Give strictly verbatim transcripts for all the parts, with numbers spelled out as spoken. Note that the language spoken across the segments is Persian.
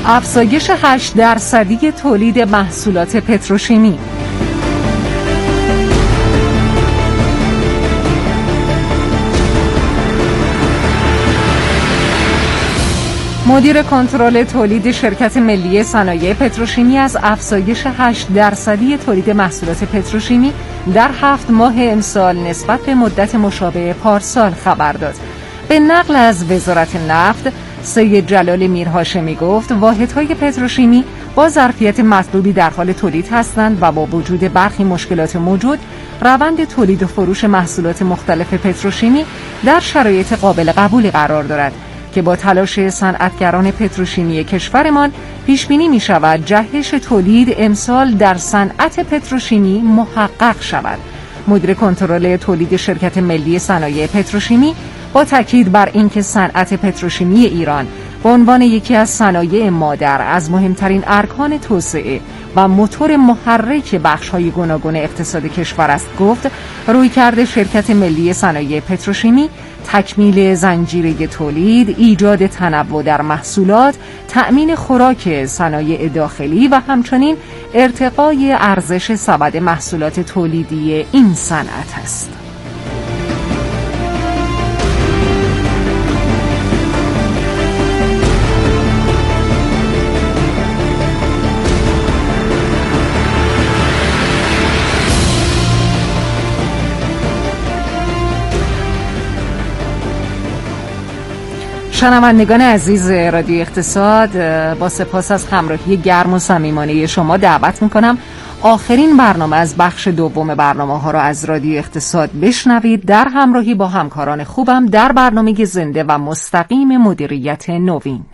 افزایش هشت درصدی تولید محصولات پتروشیمی. مدیر کنترل تولید شرکت ملی صنایع پتروشیمی از افزایش هشت درصدی تولید محصولات پتروشیمی در هفت ماه امسال نسبت به مدت مشابه پارسال خبر داد. به نقل از وزارت نفت، سید جلال میرهاشمی گفت واحدهای پتروشیمی با ظرفیت مطلوبی در حال تولید هستند و با وجود برخی مشکلات موجود، روند تولید و فروش محصولات مختلف پتروشیمی در شرایط قابل قبولی قرار دارد که با تلاش صنعتگران پتروشیمی کشورمان پیش بینی می شود جهش تولید امسال در صنعت پتروشیمی محقق شود. مدیر کنترل تولید شرکت ملی صنایع پتروشیمی با تاکید بر اینکه صنعت پتروشیمی ایران به عنوان یکی از صنایع مادر از مهمترین ارکان توسعه و موتور محرک بخش‌های گوناگون اقتصاد کشور است گفت رویکرد شرکت ملی صنایع پتروشیمی تکمیل زنجیره تولید، ایجاد تنوع در محصولات، تأمین خوراک صنایع داخلی و همچنین ارتقای ارزش سبد محصولات تولیدی این صنعت است. شنوندگان عزیز رادیو اقتصاد، با سپاس از همراهی گرم و صمیمانه شما دعوت میکنم آخرین برنامه از بخش دوم برنامه ها را از رادیو اقتصاد بشنوید در همراهی با همکاران خوبم در برنامه زنده و مستقیم مدیریت نوین.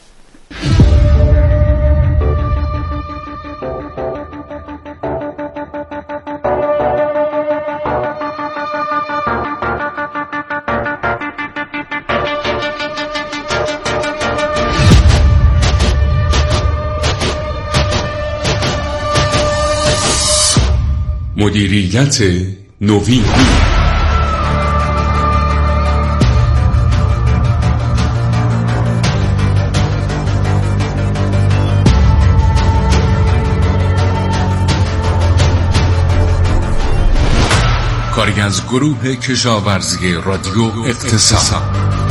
مدیریت نوین. کاری از گروه کشاورزی رادیو اقتصاد.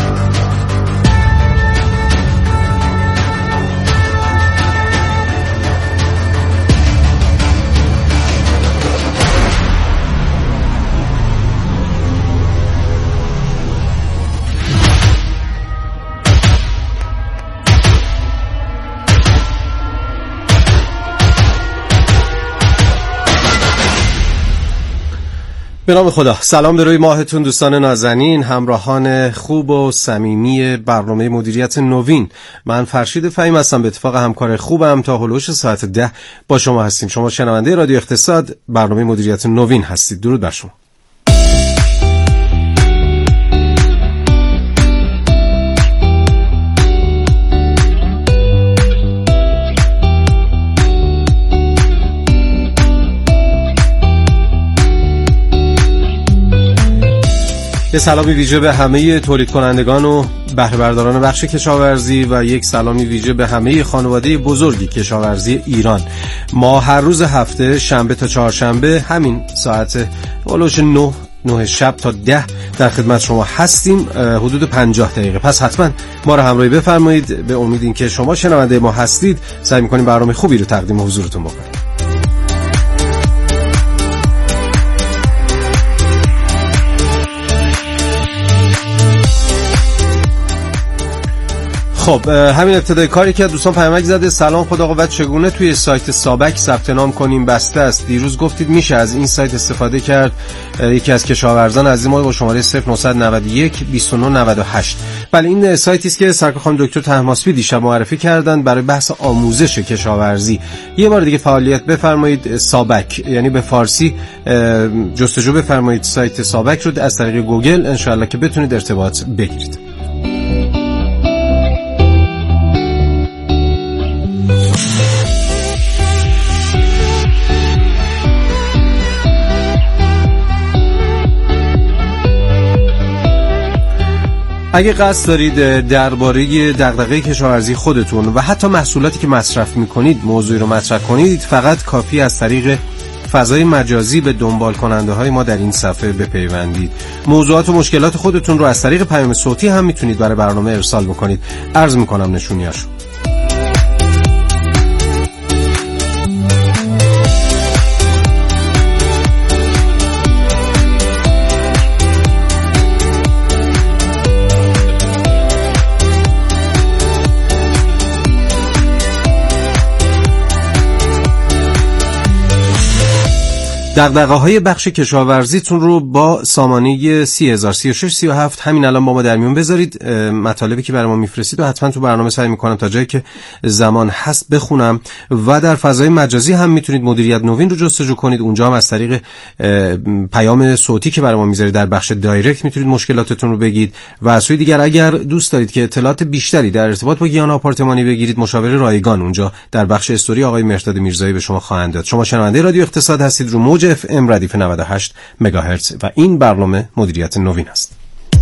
به نام خدا. سلام به روی ماهتون دوستان نازنین، همراهان خوب و صمیمی برنامه مدیریت نوین. من فرشید فهیم هستم، به اتفاق همکار خوبم تا هلوش ساعت ده با شما هستیم. شما شنونده رادیو اقتصاد برنامه مدیریت نوین هستید. درود بر شما. یه سلامی ویژه به همه تولید کنندگان و بهره برداران بخش کشاورزی و یک سلامی ویژه به همه خانواده بزرگی کشاورزی ایران. ما هر روز هفته شنبه تا چهارشنبه همین ساعت اولوش نه نه شب تا ده در خدمت شما هستیم، حدود پنجاه دقیقه. پس حتما ما رو همراهی بفرمایید. به امید اینکه شما شنونده ما هستید سعی می‌کنیم برنامه خوبی رو تقدیم حضورتون بکنیم. خب همین ابتدای کاری که دوستان پیامک زده سلام خدا قوت، چگونه توی سایت سابک ثبت نام کنیم؟ بسته است. دیروز گفتید میشه از این سایت استفاده کرد. یکی از کشاورزان عزیز ما با شماره صفر نه نه یک دو نه نه هشت. بله این سایتی است که سرکار خانم دکتر طهماسبی دیشب معرفی کردن برای بحث آموزش کشاورزی. یه بار دیگه فعالیت بفرمایید سابک، یعنی به فارسی جستجو بفرمایید سایت سابک رو از طریق گوگل، انشالله که بتونید ارتباط بگیرید. اگه قصد دارید درباره دغدغه کشاورزی خودتون و حتی محصولاتی که مصرف میکنید موضوعی رو مطرح کنید، فقط کافی از طریق فضای مجازی به دنبال کننده های ما در این صفحه بپیوندید. موضوعات و مشکلات خودتون رو از طریق پیام صوتی هم میتونید برای برنامه ارسال بکنید. عرض میکنم نشونیاشو. دغدغه‌های بخش کشاورزیتون رو با سامانه سی هزار سی و شش سی و هفت همین الان با ما در میون بذارید. مطالبی که برای ما میفرستید و حتما تو برنامه سعی میکنم تا جایی که زمان هست بخونم و در فضای مجازی هم میتونید مدیریت نوین رو جستجو کنید. اونجا هم از طریق پیام صوتی که برای ما میذارید در بخش دایرکت میتونید مشکلاتتون رو بگید و از سوی دیگر اگر دوست دارید که اطلاعات بیشتری در ارتباط با گیاهان آپارتمانی بگیرید، مشاور رایگان اونجا در بخش استوری آقای مهرداد میرزایی به شما خواهند داد. شما شنونده رادیو اقتصاد هستید رو موج اف ام ردیف نود و هشت مگاهرتز و این برنامه مدیریت نوین است.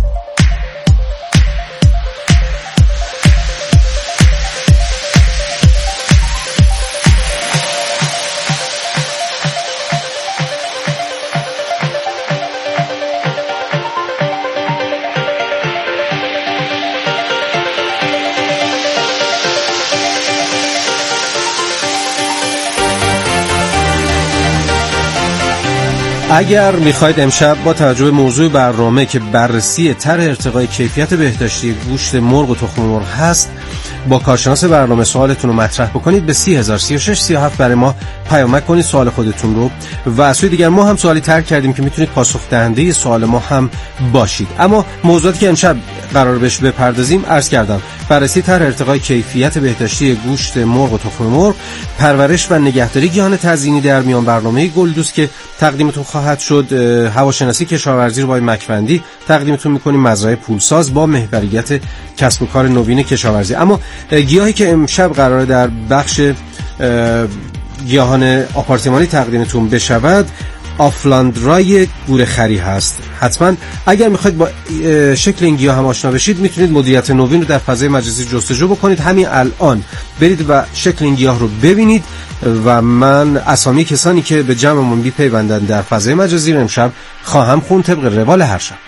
اگر میخواید امشب با توجه به موضوع برنامه که بررسی طرح ارتقای کیفیت بهداشتی گوشت مرغ و تخم مرغ هست با کارشناس برنامه سوالتون رو مطرح بکنید، به سی هزار سی و شش سی و هفت برای ما پیامک کنید سوال خودتون رو و از سوی دیگر ما هم سوالی طرح کردیم که میتونید پاسخ دهنده سوال ما هم باشید. اما موضوعاتی که امشب قرار بهش بپردازیم عرض کردم: بررسی طرح ارتقای کیفیت بهداشتی گوشت مرغ و تخم مرغ، پرورش و نگهداری گیاهان تزیینی در میان برنامه گلدوست که تقدیمتون خواهد شد، هواشناسی کشاورزی رو با مکفندی تقدیمتون میکنیم، مزرعه پولساز با محوریت کسب و کار نوین کشاورزی. اما گیاهی که امشب قراره در بخش گیاهان آپارتمانی تقدیمتون بشود آفلاندرای گورخری هست. حتما اگر میخواید با شکل این گیاه هم آشنا بشید میتونید مدیریت نوین رو در فضای مجازی جستجو بکنید. همین الان برید و شکل این گیاه رو ببینید و من اسامی کسانی که به جمعمون بی‌پیوندن در فضای مجازی رو امشب خواهم خوند طبق روال هر شب.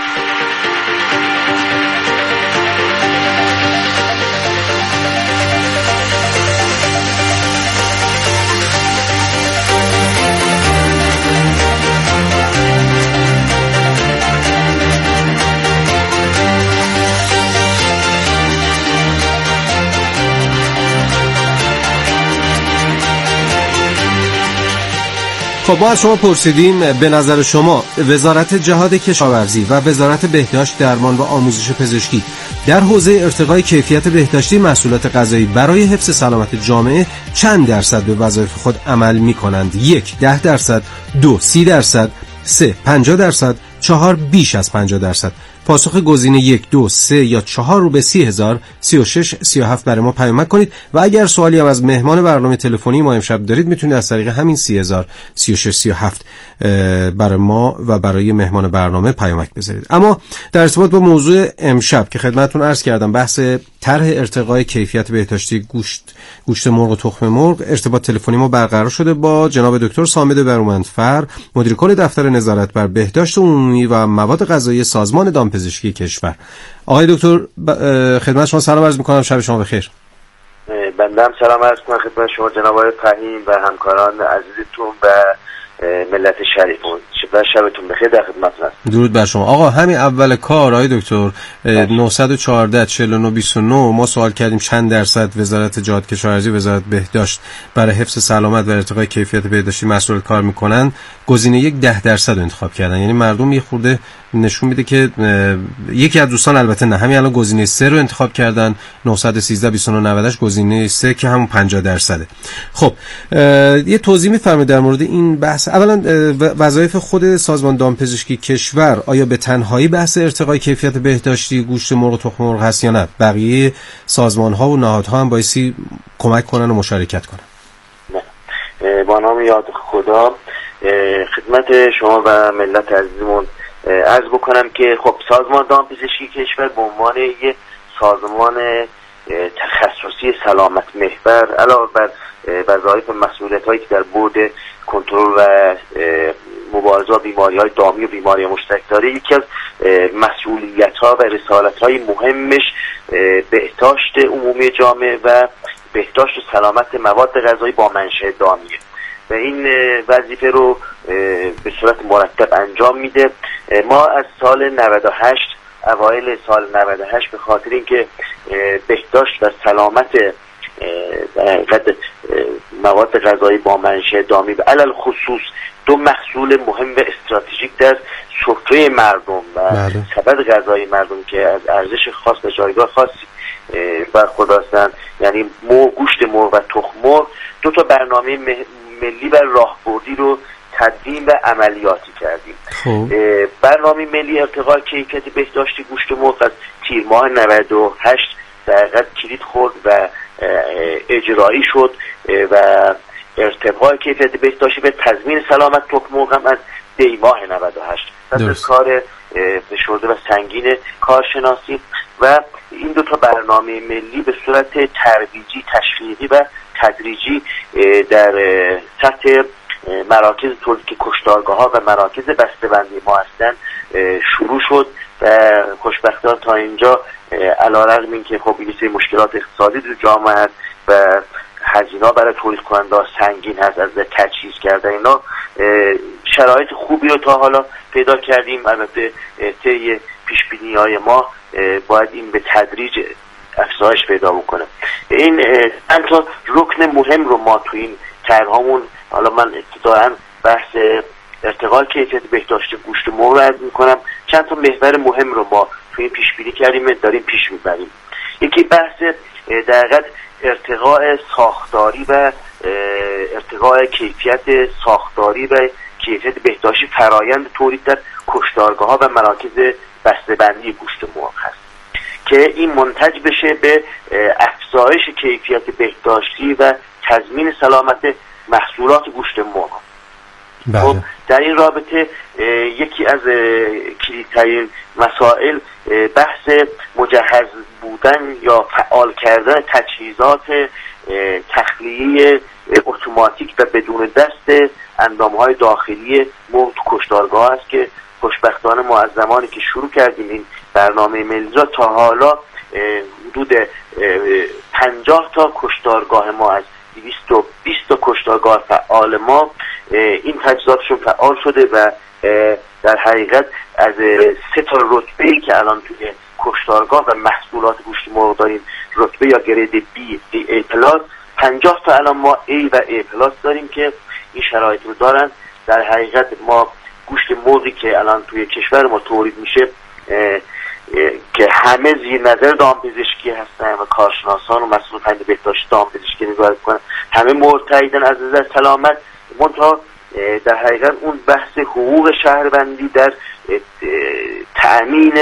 خب ما از شما پرسیدیم به نظر شما وزارت جهاد کشاورزی و وزارت بهداشت درمان و آموزش پزشکی در حوزه ارتقای کیفیت بهداشتی محصولات غذایی برای حفظ سلامت جامعه چند درصد به وظایف خود عمل می کنند؟ یک ده درصد، دو سی درصد، سه پنجاه درصد، چهار بیش از پنجاه درصد. پاسخ گزینه یک، دو، سه یا چهار رو به سی هزار سی و شش سی و هفت برای ما پیامک کنید و اگر سوالی هم از مهمان برنامه تلفنی ما امشب دارید میتونید از طریق همین سی هزار سی و شش سی و هفت برای ما و برای مهمان برنامه پیامک بذارید. اما در ارتباط با موضوع امشب که خدمتتون عرض کردم، بحث طرح ارتقای کیفیت بهداشتی گوشت گوشت مرغ و تخم مرغ، ارتباط تلفنی ما برقرار شده با جناب دکتر صامد برومندفر، مدیر کل دفتر نظارت بر بهداشت عمومی و مواد غذایی سازمان دامپزشکی کشور. آقای دکتر خدمت شما سلام عرض می‌کنم، شب شما بخیر. بنده هم سلام عرض می‌کنم خدمت شما جناب آقای فهیم و همکاران عزیزتون و ملت شریفون. شبتون بخیر، در خدمتتون هستم. درود بر شما. آقا همین اول کار آقای دکتر نه چهار چهار نه بیست و نه ما سوال کردیم چند درصد وزارت جهاد کشاورزی و وزارت بهداشت برای حفظ سلامت و ارتقای کیفیت بهداشتی محصولات کار میکنن. گزینه یک ده درصد رو انتخاب کردن. یعنی مردم یه خورده نشون میده که یکی از دوستان، البته نه، همین الان گزینه سه رو انتخاب کردن، نه یک سه بیست و نه نود گزینه سه که همون پنجاه درصده. خب یه توضیح میفرمایید در مورد این بحث. اولا وظایف خود سازمان دامپزشکی کشور آیا به تنهایی بحث ارتقای کیفیت بهداشتی گوشت مرغ و تخم مرغ هست یا نه؟ بقیه سازمان‌ها و نهادها هم بایستی کمک کنن و مشارکت کنن؟ نه. با نام یاد خدا خدمت شما و ملت عزیزمون عرض بکنم که خب سازمان دامپزشکی کشور به عنوان یک سازمان تخصصی سلامت محور علاوه بر وظایف و مسئولیت‌هایی که در بعد کنترل و مبارزه با بیماری‌های دامی و بیماری مشترک داره، یکی از مسئولیت‌ها و رسالت‌های مهمش بهداشت عمومی جامعه و بهداشت و سلامت مواد غذایی با منشأ دامیه و این وظیفه رو به صورت مرتب انجام میده. ما از سال نود و هشت اوایل سال نود و هشت به خاطر اینکه بهداشت و سلامت مواد غذایی با منشأ دامی و علل خصوص دو محصول مهم و استراتژیک در سفره مردم و سبد غذایی مردم که از ارزش خاص و جایگاه خاصی برخوردارند، یعنی مرغ، گوشت مرغ و تخم مرغ، دو تا برنامه ملی و راهبردی رو تدوین و عملیاتی کردیم. برنامه ملی ارتقاء کیفیت بهداشتی گوشت مرغ از تیر ماه نود و هشت در حقیقت کلید خورد و اجرایی شد و ارتقاء کیفیت بهداشتی به تضمین سلامت تخم مرغ هم از دی ماه نود و هشت دست کار فشرده و سنگین کارشناسی و این دو تا برنامه ملی به صورت ترویجی، تشویقی و تدریجی در سطح مراکز تولید که کشتارگاه ها و مراکز بسته‌بندی ما هستند شروع شد و خوشبختانه تا اینجا علیرغم اینکه خب یه سری مشکلات اقتصادی در جامعه هست و هزینه‌ها برای تولید کننده سنگین هست از تجهیز کردن اینا، شرایط خوبی رو تا حالا پیدا کردیم. البته طی پیش‌بینی‌های ما باید این به تدریج افزایش پیدا بکنه. این چند تا رکن مهم رو ما تو این طرحمون، حالا من ابتداً بحث ارتقاء کیفیت بهداشت گوشت مرغ رو عرض می‌کنم، چند تا محور مهم رو ما تو این پیش‌بینی کردیم داریم پیش می‌بریم. یکی بحث در حقیقت ارتقاء ساختاری و ارتقاء کیفیت ساختاری و کیفیت بهداشتی فرایند تولید در کشتارگاه‌ها و مراکز بسته‌بندی گوشت مرغ هست که این منتج بشه به افزایش کیفیت بهداشتی و تضمین سلامت محصولات گوشت مرغ. خب در این رابطه یکی از کلیدترین مسائل بحث مجهز بودن یا فعال کردن تجهیزات تخلیه اتوماتیک و بدون دست اندامهای داخلی مرغ تو کشتارگاه است که خوشبختانه ما از زمانی که شروع کردیم این برنامه ملی را تا حالا حدود پنجاه تا کشتارگاه ما از دویست و بیست تا کشتارگاه فعال ما این تجهیزاتشون فعال شده و در حقیقت از سه تا رتبه‌ای که الان توی کشتارگاه و محصولات گوشت مرغ داریم، رتبه یا گرید بی ای پلاس، پنجاه تا الان ما ای و ای پلاس داریم که این شرایط رو دارن. در حقیقت ما گوشت مرغی که الان توی کشور ما تولید میشه که همه زیر نظر دامپزشکی هستن و کارشناسان و مسئول پنج بهداشت دامپزشکی نظارت میکنن، همه مرتعدن از نظر سلامت، منتها در حقیقت اون بحث حقوق شهروندی در تأمین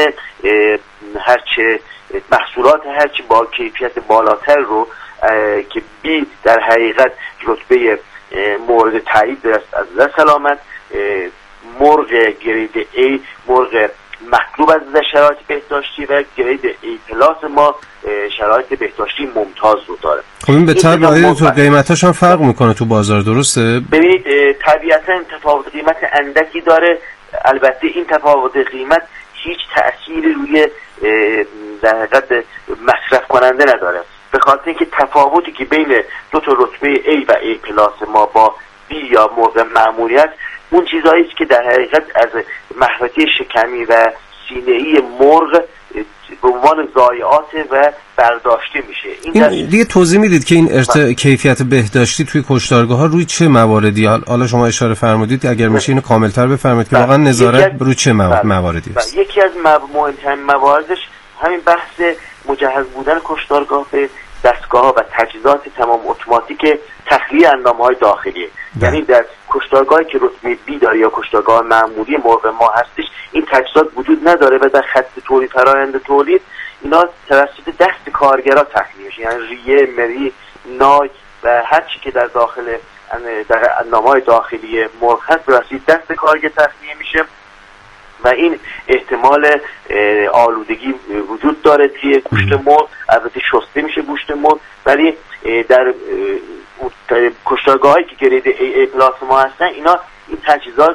هرچه محصولات هرچی با کیفیت بالاتر رو که بی در حقیقت رتبه مورد تایید است از نظر سلامت، مرغ گرید A مرغ مطلوب از نظر شرایط بهداشتی و گرید A پلاس ما شرایط بهداشتی ممتاز رو داره. خب این به طبع تو قیمتاش هم فرق میکنه تو بازار، درسته؟ ببینید طبیعتا تفاوت قیمت اندکی داره، البته این تفاوت قیمت هیچ تأثیری روی در حقیقت مصرف کننده نداره، به خاطر اینکه تفاوتی که بین دو تا رتبه A و A پلاس ما با B یا مرغ معمولی است اون چیزایی است که در حقیقت از محوطه شکمی و سینه‌ای مرغ به عنوان ضایعات و برداشته میشه. این, این دیگه توضیح میدید که این ارت... کیفیت بهداشتی توی کشتارگاه ها روی چه مواردی، حالا شما اشاره فرمودید اگر میشه اینو کاملتر بفرمایید که واقعا نظارت روی چه مو... مواردی است؟ یکی از مهمترین مواردش همین بحث مجهز بودن کشتارگاه به دستگاه و تجهیزات تمام اتوماتیک تخلیه اندامهای داخلی، یعنی در کشتارگاهی که رتبه بی داره یا کشتارگاه معمولی مرغ ما هستش این تجهیزات وجود نداره و در خط تولید فرآیند تولید اینا توسط دست کارگرا تخلیه میشه، یعنی ریه، مری، نای و هر چی که در داخل در اندامهای داخلی مرغ هست توسط دست کارگر تخلیه میشه و این احتمال آلودگی وجود داره توی گوشت مرغ. البته شسته میشه گوشت مرغ، ولی در کشتارگاهایی که گرید ای ای پلاس ما هستن اینا این تجهیزات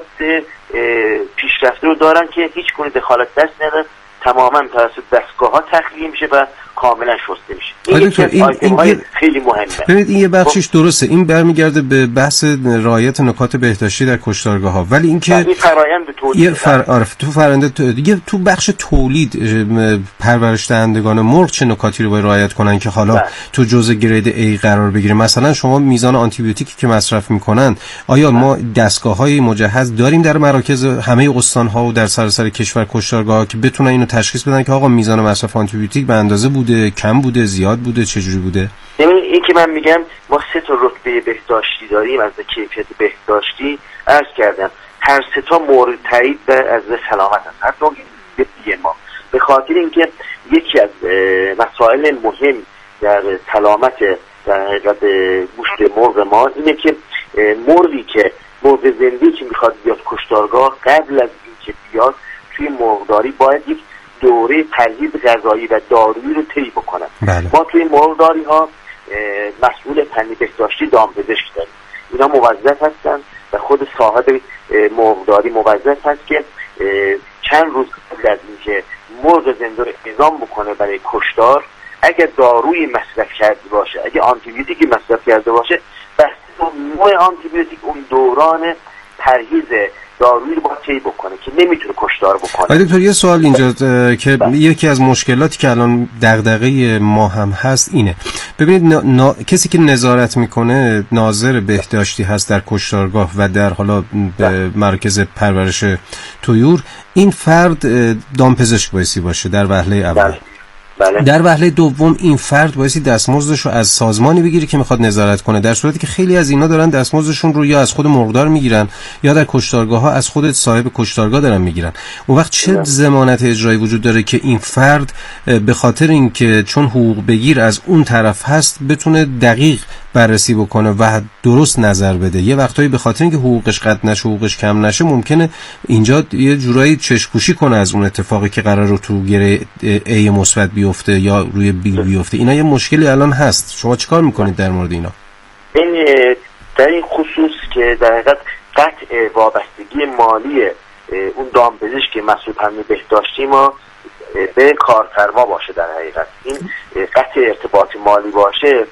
پیشرفته رو دارن که هیچ گونه دخالت دست نداره، تماما توسط دستگاه‌ها تخلیه میشه و کاملا شسته میشه. این یکی از آیتم‌های خیلی مهمه. ببینید این یه بخشش درسته، این برمیگرده به بحث رعایت نکات بهداشتی در کشتارگاه‌ها، ولی اینکه این فرآیند تولید یه فر... عارف تو فرآیند دیگه تو بخش تولید پرورش دهندگان مرغ چه نکاتی رو باید رعایت کنن که حالا بله. تو جزء گرید A قرار بگیره؟ مثلا شما میزان آنتی بیوتیکی که مصرف میکنن، آیا بله. ما دستگاه‌های مجهز داریم در مراکز همه استان‌ها و در سراسر کشور کشتارگاه‌ها که بتونن اینو تشخیص بدن که آقا میزان مصرف آنتی بیوتیک به اندازه بوده، کم بوده، زیاد بوده، چجوری بوده؟ یعنی این که من میگم ما سه تا رتبه بهداشتی داریم از کیفیت بهداشتی. عرض کردم هر سه تا مورد تایید از سلامت هست، حتی به ما، به خاطر اینکه یکی از مسائل مهم در سلامت در حقیقت گوشت مرغ ما اینه که مرغی که مرغ زنده که میخواد بیاد کشتارگاه، قبل از اینکه بیاد توی مرغداری باید یک دوره پرهیز غذایی و دارویی رو طی بکنن. بله. ما توی مرغداری ها مسئول فنی بهداشتی دامپزشک داریم، اینا موظف هستن و خود صاحب مرغداری موظف هست که چند روز قبل از اینکه مرغ زنده رو اعزام بکنه برای کشتار، اگر دارویی مصرف کرده باشه، اگر آنتی بیوتیکی مصرف کرده باشه، بس نوع آنتی بیوتیک اون دوران پرهیز دارویی رو باید طی بکنه که نمیتونه کشتار بکنه. دکتر یه سوال اینجا که بله. یکی از مشکلاتی که الان دغدغه ما هم هست اینه، ببینید نا... نا... کسی که نظارت میکنه ناظر بهداشتی هست در کشتارگاه و در حالا بله. مراکز پرورش طیور، این فرد دامپزشک بایستی باشه در وهله اول. بله. بله. در وهله دوم این فرد بایستی دستمزدش رو از سازمانی بگیره که میخواد نظارت کنه، در صورتی که خیلی از اینا دارن دستمزدشون رو یا از خود مرغدار میگیرن یا در کشتارگاه ها از خود صاحب کشتارگاه دارن میگیرن. اون وقت چه ضمانت اجرایی وجود داره که این فرد به خاطر اینکه چون حقوق بگیر از اون طرف هست بتونه دقیق بررسی بکنه و درست نظر بده؟ یه وقتایی به خاطر اینکه حقوقش قطع نشه، حقوقش کم نشه، ممکنه اینجا یه جورایی چشم‌پوشی کنه از اون اتفاقی که قرار رو تو گره ای مثبت بیفته یا روی بی بیفته. اینا یه مشکلی الان هست، شما چیکار میکنید در مورد اینا؟ این در این خصوص که در حقیقت قطع وابستگی مالی اون دامپزشک مسئول فنی بهداشتی ما به کارفرما باشه، در حقیقت این قطع ارتباط مالی باشه،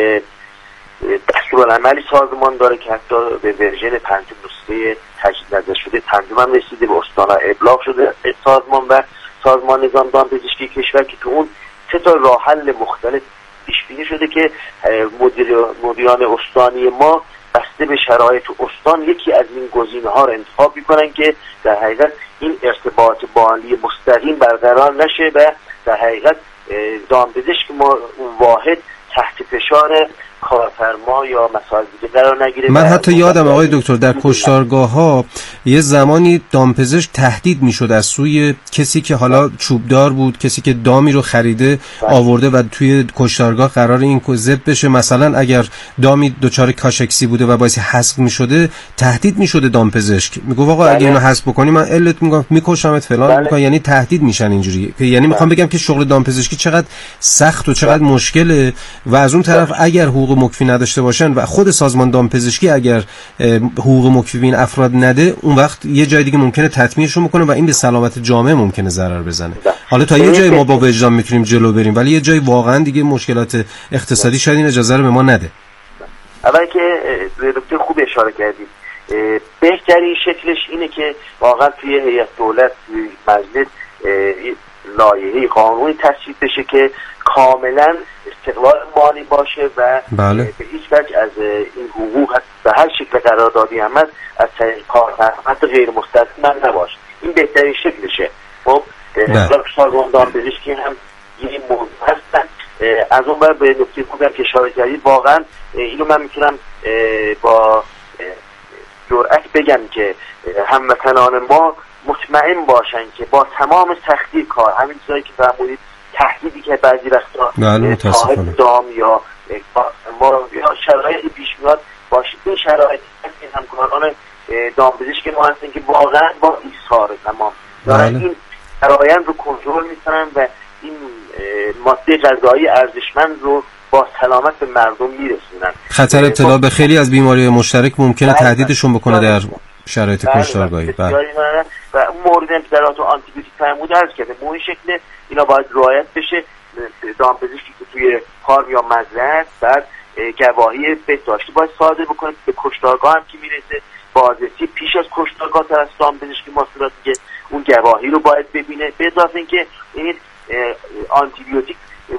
دستورالعملی سازمان داره که حتی به ورژن پنجم نسخه تجدید نظر شده پنجم هم رسیده، به استانا ابلاغ شده سازمان و سازمان نظام دامپزشکی کشور که تو اون سه تا راه حل مختلف پیش بینی شده که مدیر مدیران استانی ما بسته به شرایط استان یکی از این گزینه‌ها رو انتخاب می‌کنن که در حقیقت این ارتباط مالی مستقیم برقرار نشه و در حقیقت دامپزشک ما واحد تحت فشار کارفرما یا مسائل دیگه قرار نگیره. من حتی یادم آقای دکتر در کشتارگاه ها یه زمانی دامپزشک تهدید میشد از سوی کسی که حالا چوبدار بود، کسی که دامی رو خریده آورده و توی کشتارگاه قرار این ذبح بشه، مثلا اگر دامی دچار کاشکسی بوده و باعث حذف میشده تهدید میشده دامپزشک، میگه آقا اگه اینو حذف بکنی من علت میگم میکشمت فلان میکنم، یعنی تهدید میشن اینجوری. یعنی میخوام بگم که شغل دامپزشکی چقدر سخت و چقدر مشکله و از اون طرف اگر حقوق مکفی نداشته باشن و خود سازمان دامپزشکی اگر حقوق مکفی به این افراد نده، اون وقت یه جای دیگه ممکنه تطمیعشون بکنه و این به سلامت جامعه ممکنه ضرر بزنه. حالا تا یه جای ما با وجدان میتونیم جلو بریم، ولی یه جای واقعا دیگه مشکلات اقتصادی شاید این اجازه رو به ما نده. اول که دکتر خوب اشاره کردید، بهترین شکلش اینه که واقعا توی هیئت دولت مجلس لایحه قانونی تصویب بشه که کاملا استقلال مالی باشه و بله. به هیچ وجه از این حقوق به هر شکل قراردادی هم از طریق کارفرما غیر مستثنا نباشه. این بهترین شکلشه. خب سازمان دامپزشکی هم یه موضوع هستن. از اون بر به نکته خوبی هم که اشاره کردید، واقعا اینو من میتونم با جرأت بگم که هموطنان ما مطمئن باشن که با تمام سختی کار، همین چیزایی که فرمودید، تهدیدی که بعضی وقتا صاحب دام یا ما یا شرایطی پیش میاد باشه، این شرایطی این همکاران دامپزشک ما هستن که واقعا با ایثار تمام دارن این فرآیند رو کنترل میکنن و این ماده غذایی ارزشمند رو با سلامت به مردم میرسونن. خطر ابتلا به خیلی از بیماری مشترک ممکنه تهدیدشون بکنه در شرایط کشتارگاهی. و اون مورد انتظارات و آنتی بیوتیک فرمود عرض کرده به این شکل اینا باید رعایت بشه. دامپزشکی که توی فارم یا مزرعه بعد گواهی بهداشتی باید صادر بکنه به کشتارگاه هم که میرسه بازرسی پیش از کشتارگاه توسط دامپزشکی محصولات که اون گواهی رو باید ببینه. به اضافه اینکه این آنتی بیوتیک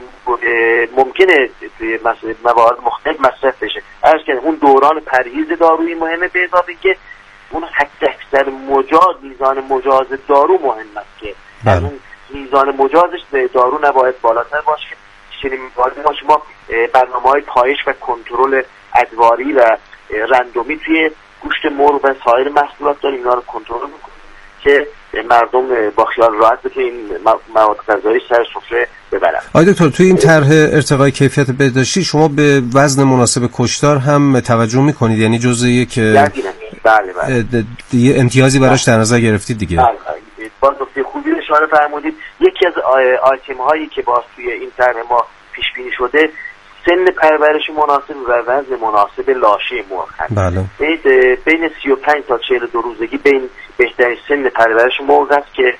ممکنه توی موارد مختلف مصرف بشه. عرض کنم اون دوران پرهیز دارویی مهمه. به اضافه اینکه اون حد اکثر مجاز میزان مجاز دارو مهم است که از اون میزان مجازش به دارو نباید بالاتر باشه. چنین می‌باید باشه ما برنامه‌های پایش و کنترل ادواری و رندومی توی گوشت مرغ و سایر محصولات داریم. اینا رو کنترل می‌کنیم که مردم با خیال راحت بتونن این مواد غذایی سر سفره ببرن. آقای دکتر توی این طرح ارتقای کیفیت بهداشتی شما به وزن مناسب کشتار هم توجه می‌کنید؟ یعنی جزئی که بله بله یه امتیازی براش در نظر گرفتید دیگه؟ بله بله باز نکته خوبی اشاره فرمودید. یکی از آیتم هایی که باز توی این طرح ما پیش بینی شده سن پرورش مناسب و وزن مناسب لاشه مرغ هست. بله. بین سی و پنج تا چهل و دو روزگی بین بهترین سن پرورش مرغ است که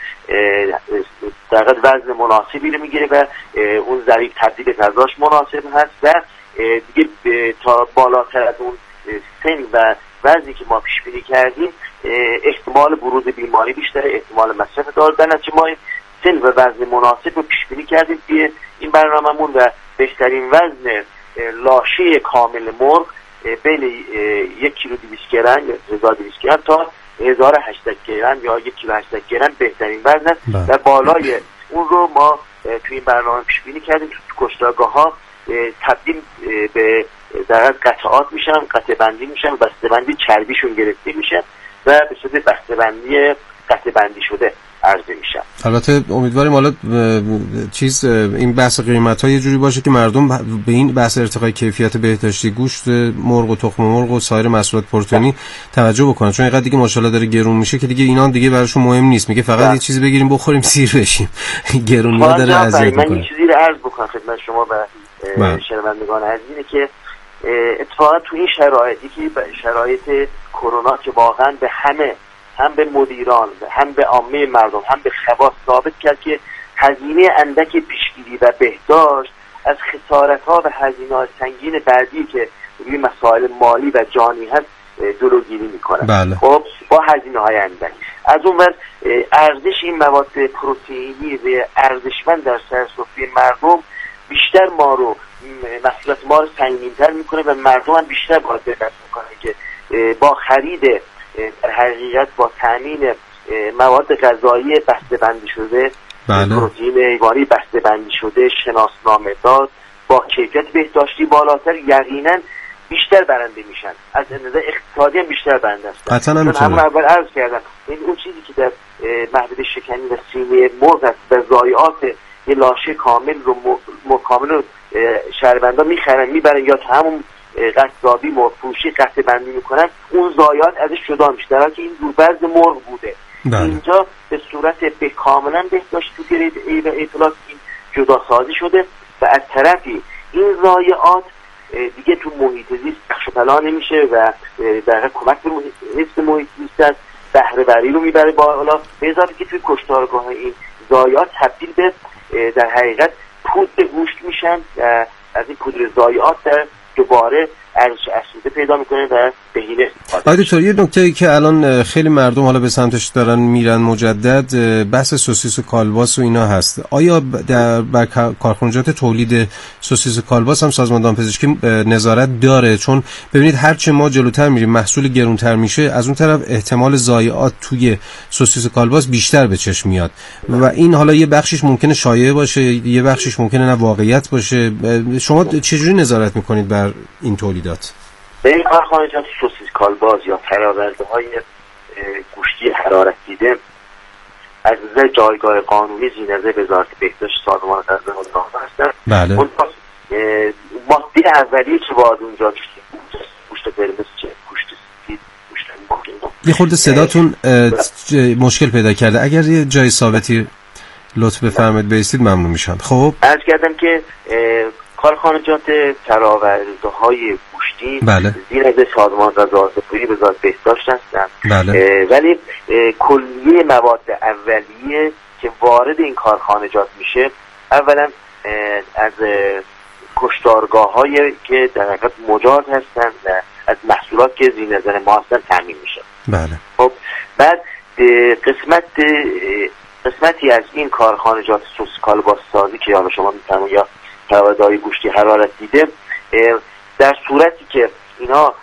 در واقع وزن مناسبی رو میگیره و اون ظریف تبدیل غذاش مناسب هست و دیگه تا بالاتر از اون سن و وزنی که ما پیش بینی کردیم احتمال بروز بیماری بیشتره، احتمال مصرف دارو. در نتیجه ما سن و وزن مناسب رو پیش بینی کردیم توی این برنامه‌مون و بهترین وزن لاشه کامل مرغ بین یک کیلو دویست گرم یا هزار و دویست گرم تا هزار و هشتصد گرم یا یک کیلو هشتصد گرم بهترین وزن است و بالای اون رو ما توی این برنامه پیش بینی کردیم. تو کشتارگاه‌ها تبدیل به در از قطعات میشن، قطعه بندی میشن، بسته بندی چربیشون گرفته میشه و به صورت بسته بندی قطعه بندی شده عرضه میشن. البته امیدواریم حالا چیز این بحث قیمت ها یه جوری باشه که مردم به این بحث ارتقای کیفیت بهداشتی گوشت مرغ و تخم مرغ و سایر محصولات پروتئینی توجه بکنن، چون اینقدر دیگه ماشاءالله داره گرون میشه که دیگه اینا دیگه براشون مهم نیست. میگه فقط ده. یه چیزی بگیریم بخوریم سیر بشیم. گرونی‌ها داره اذیت میکنه. من یه چیزی رو عرض بکنم خدمت شما و شنوندگان عزیزی که اتفاقا تو این شرایطی که شرایط کرونا که واقعا به همه هم به مدیران هم به عامه مردم هم به خواص ثابت کرد که هزینه اندک پیشگیری و بهداشت از خسارت‌ها و هزینه‌های سنگین بعدی که روی مسائل مالی و جانی هست جلوگیری می‌کنه. بله. خب با هزینه‌های اندک از اون ور ارزش این مواد پروتئینی و ارزشمند در سرسفره مردم بیشتر ما رو مسئولیت ما رو سنگین‌تر می‌کنه و مردم هم بیشتر باید دقت می‌کنه که با خرید در حقیقت با تامین مواد غذایی بسته‌بندی شده، بله. پروتئین حیوانی بسته‌بندی شده، شناسنامه دار با کیفیت بهداشتی بالاتر یقینا بیشتر برنده میشن. از نظر اقتصادی هم بیشتر برنده هستن. قطعاً من همون اول عرض کردم این اون چیزی که در محدوده شکنی و سینه مرغ است و ضایعات یه لاشه کامل رو مکامل رو شهروندان میخرن میبرن یا تا همون قصابی مرغ فروشی قطعه بندی میکنن اون ضایعات ازش جدا میشه، در حالی که این روبرز مرغ بوده. بله. اینجا به صورت به کاملا بهداشت تو گرید ای و ایتلاس این جدا سازی شده و از طرفی این ضایعات دیگه تو محیط زیست پخش و پلا نمیشه و در کمک به حفظ محیط زیست است، بهره وری رو میبره بالا. به اضافه که توی کشتارگاه این ضایعات تبدیل به در حقیقت پودر گوشت میشن و از این پودر ضایعات در دوباره ارزش افزوده پیدا میکنه و بهینه استفاده. آقای دکتر یه نکته‌ای که الان خیلی مردم حالا به سمتش دارن میرن مجدد بحث سوسیس و کالباس و اینا هست. آیا در بر کارخانجات تولید سوسیس و کالباس هم سازمان دامپزشکی نظارت داره؟ چون ببینید هرچه ما جلوتر میریم محصول گرونتر میشه، از اون طرف احتمال ضایعات توی سوسیس و کالباس بیشتر به چشم میاد و این حالا یه بخشش ممکنه شایعه باشه، یه بخشش ممکنه نه واقعیت باشه. شما چجوری نظارت میکنید بر این تولیدات؟ به این کارخانجات سوسیس کالباس یا فراورده های گوشتی حرارت دیده از نظر جایگاه قانونی زیر وزارت بهداشت سازمان غذا و داخل هستند. بله. اون ماده اولیه که باید اونجا گوشت قرمز چه گوشت سفید گوشت ماکینو یه خورده صداتون مشکل پیدا کرده، اگر یه جای ثابتی لطف بفرمایید بایستید ممنون میشم. خب عرض کردم که کارخانجات فرآورده‌های گوشتی بله. زیر از سازمان غذاسازی وزارت بهداشت هستن. بله. ولی کلیه مواد اولیه که وارد این کارخانجات میشه اولا از کشتارگاه‌هایی که در حقیقت مجاز هستن از محصولات که زیر نظر ما هستن تامین میشه. بله. خب بعد قسمت قسمتی از این کارخانجات سوسکال بازسازی که حالا شما می‌فرمایید یا فرآورده‌های گوشتی حرارت دیده، در صورتی که اینا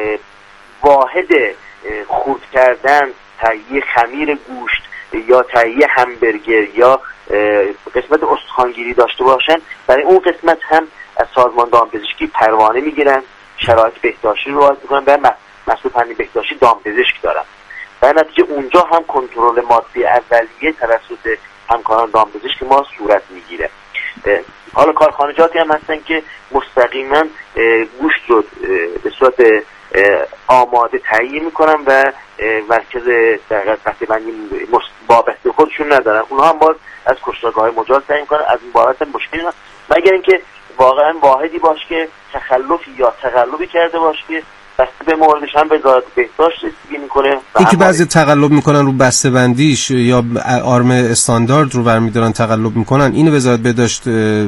واحد خرد کردن تهیه خمیر گوشت یا تهیه همبرگر یا قسمت استخوانگیری داشته باشن، برای اون قسمت هم از سازمان دامپزشکی پروانه میگیرن، شرایط بهداشتی رو رعایت میکنن، و مسئول فنی بهداشتی دامپزشک دارن. در نتیجه اونجا هم کنترل ماده اولیه توسط همکاران دامپزشک ما صورت میگیره. حالا کارخانجاتی هم هستن که مستقیما گوشت رو به صورت آماده تهیه میکنن و مرکز دقیقاً بسته‌بندی وابسته خودشون ندارن، اونها هم باز از کشتارگاه‌های مجاز تهیه میکنن. از این بابت مشکلی نیست، مگر اینکه واقعا واحدی باشه که تخلفی یا تقلبی کرده باشه که بسته به موردش هم وزارت بهداشت رسیدگی میکنه. این که بعضی تقلب میکنن رو بسته بندیش یا آرم استاندارد رو برمیدارن تقلب میکنن، اینو وزارت بهداشت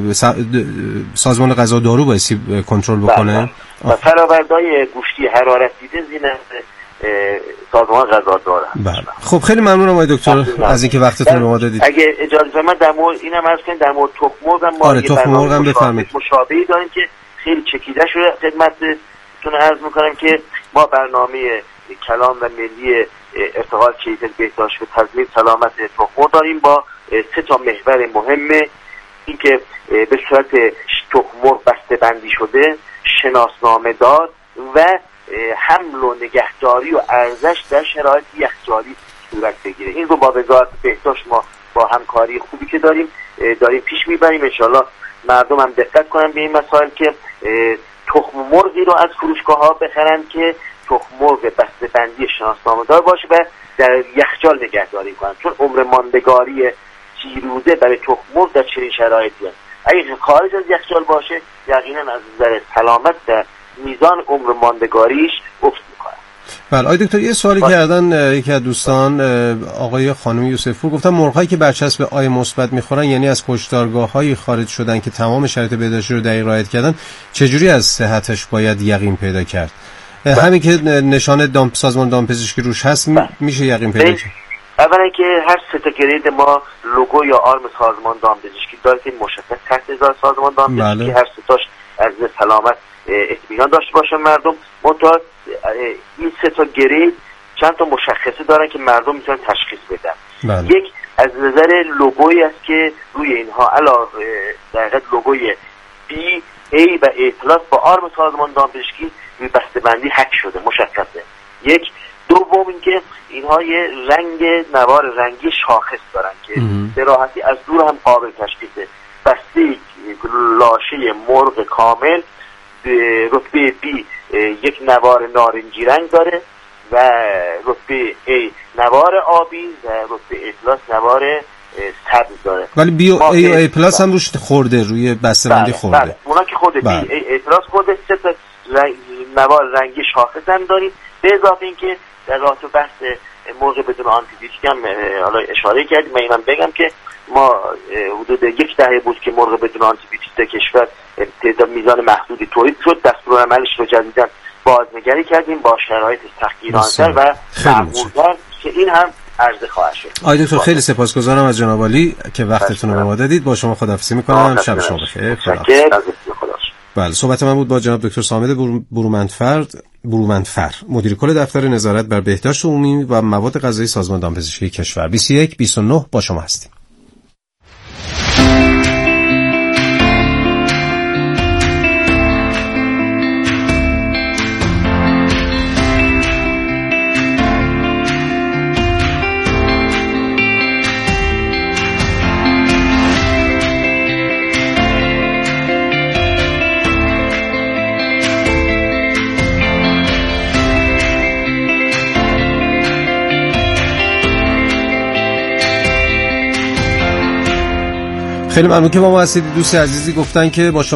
سازمان غذا و دارو بایستی کنترل بکنه. و فرآورده‌های گوشتی حرارت دیده زیر سازمان غذا و دارو. بله. خب خیلی ممنونم آقای دکتر از اینکه وقتتون رو به ما دادید. اگه اجازه بدید در مورد اینم عرض کنم، در مورد تخم مرغ هم ما آره تخم مرغ هم بفرمایید. مشابهی داریم که خیلی چکیده شده خدمت تون عرض میکنم که ما برنامه کلان و ملی ارتقاء کیفیت بهداشت و تضمین سلامت تخم مرغ داریم با سه تا محور مهمه. این که به صورت تخم مرغ بسته بندی شده، شناسنامه دار و حمل و نگهداری و ارزش در شرایط یخچالی صورت بگیره. این رو با وزارت بهداشت ما با همکاری خوبی که داریم داریم پیش میبریم. انشالله مردم هم دقت کنن به این مسائل که تخم مرغی رو از فروشگاه‌ها بخرن که تخم مرغ بسته‌بندی شناسنامه‌دار باشه و در یخچال نگهداری کنن، چون عمر ماندگاری چیروده برای تخم مرغ در چنین شرایطی است. اگه خارج از یخچال باشه یقینا از نظر سلامت در میزان عمر ماندگاریش افت می‌کنه. بله آقای دکتر یه سوالی کردن یکی از دوستان، آقای خانم یوسفپور، گفتن مرغ‌هایی که برچسب آی مثبت می‌خورن یعنی از کشتارگاه‌های خارج شدن که تمام شرایط بهداشتی رو دقیق رعایت کردن، چجوری از صحتش باید یقین پیدا کرد؟ همین که نشان دام سازمان دامپزشکی روش هست میشه یقین پیدا کرد؟ اولا که هر سه تا گرید ما لوگو یا آرم سازمان دامپزشکی داره که مشخص تحت نظر سازمان دامپزشکی بله. هر سه تاش از سلامت اطمینان داشته باشه مردم. منتها این سه تا گرید چند تا مشخصه دارن که مردم میتونن تشخیص بدن. بله. یک از نظر لوگویی است که روی اینها علاوه در حقیقت لوگوی بی ای و ای پلاس با آرم سازمان دامپزشکی روی بسته‌بندی هک شده مشخصه. یک دوم اینکه اینها یه رنگ نوار رنگی شاخص دارن که به راحتی از دور هم قابل تشخیصه. بسته لاشه مرغ کامل رتبه بی یک نوار نارنجی رنگ داره و رتبه ای نوار آبی و رتبه ای پلاس نوار سبز داره. ولی بی و ای و ای پلاس هم روش خورده، روی بسته‌بندی خورده. بله اونا که خورده بی ای ای پلاس خورده. سه تا نوار رنگی شاخص هم داریم. به اضافه اینکه در رابطه بحث مرغ بدون آنتیبیوتیک هم حالا اشاره کردیم. من اینم بگم که ما حدود یک دهه بود که مرغ بدون آنتیبیوتیک در کشور تعداد میزان محدودی تولید شد. دستورالعملش رو جدیداً بازنگری کردیم با شرایط تحقیرآمیزتر و معقول‌تر که این هم عرضه خواهد شد. آقای دکتر خیلی سپاسگزارم از جناب عالی که وقتتون رو به ما دادید. با شما خداحافظی می‌کنم. شب شما بخیر. بله صحبت من بود با جناب دکتر صامد برومندفر برومندفر مدیر کل دفتر نظارت بر بهداشت عمومی و مواد غذایی سازمان دامپزشکی کشور. بیست و یک بیست و نه با شما هستیم. خیلی ممنون که با ما هستید. دوست عزیزی گفتن که با شما